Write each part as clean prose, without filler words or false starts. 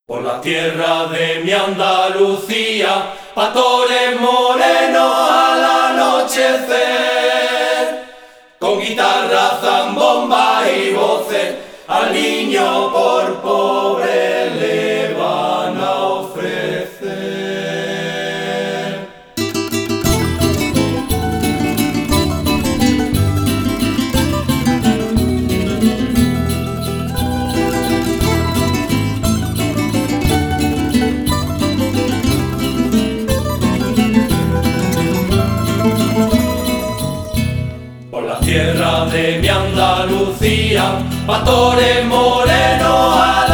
Por la tierra de mi Andalucía, pastores morenos al anochecer, con guitarra, zambomba y voces, al niño por pobre le van a ofrecer. Tierra de mi Andalucía, pastores morenos al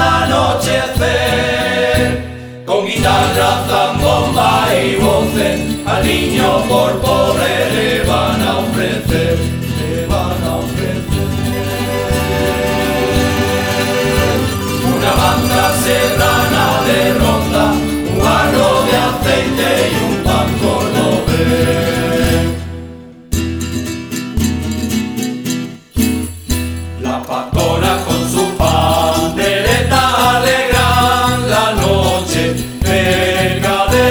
anochecer, con guitarra, zambomba y voces, al niño por pobre le van a ofrecer, le van a ofrecer. Una banda serrana de ronda, un jarro de aceite y un pan cordobés. Las pastoras con su pandereta alegran la noche cerca de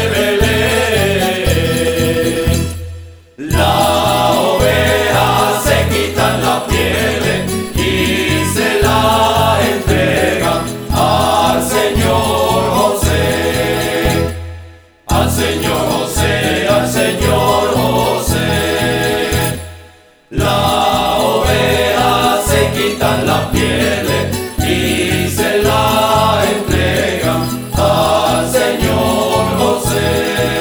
Belén. Las ovejas se quitan las pieles y se las entregan al Señor José, al Señor José, al Señor José. Quitan las pieles y se la entregan al Señor José.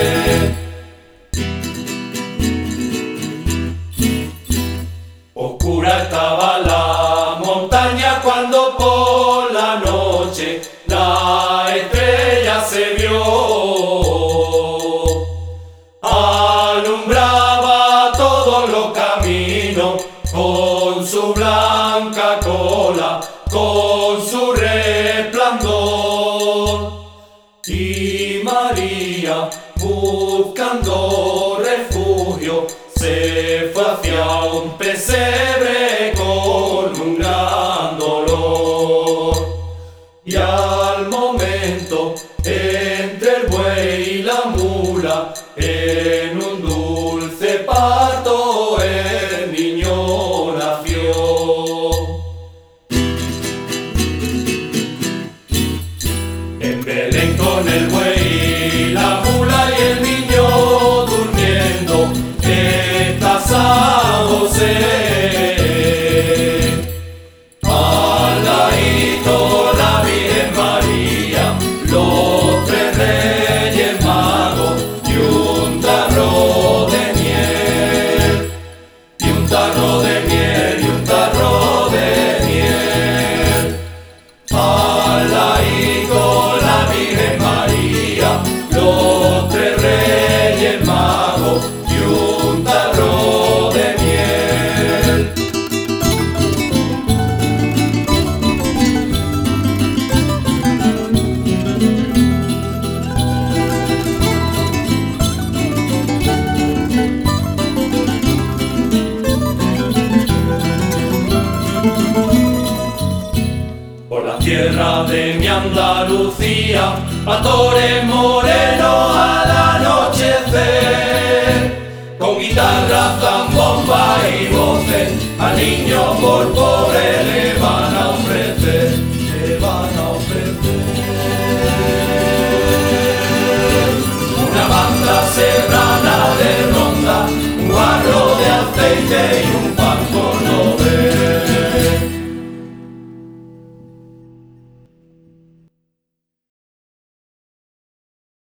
Oscura estaba la montaña cuando por la noche la estrella se vio. Alumbraba todos los caminos con su blanca cola, con su resplandor. Y María, buscando refugio, se fue hacia un pesebre con un gran dolor. Y al momento, entre el buey y la mula, en un dulce parto, el niño nació. En Belén con el buey, la mula y el niño durmiendo, está San José. Al ladito la Virgen María, los tres reyes magos y un tarro de miel, y un tarro de miel, y un tarro de miel. Al ladito la Virgen María, los tres reyes magos y un tarro de miel. Por la tierra de mi Andalucía, pastores morenos al anochecer, con guitarra, zambomba y voces, al niño por pobre le van a ofrecer, le van a ofrecer. Una banda serrana de ronda, un jarro de aceite y un pan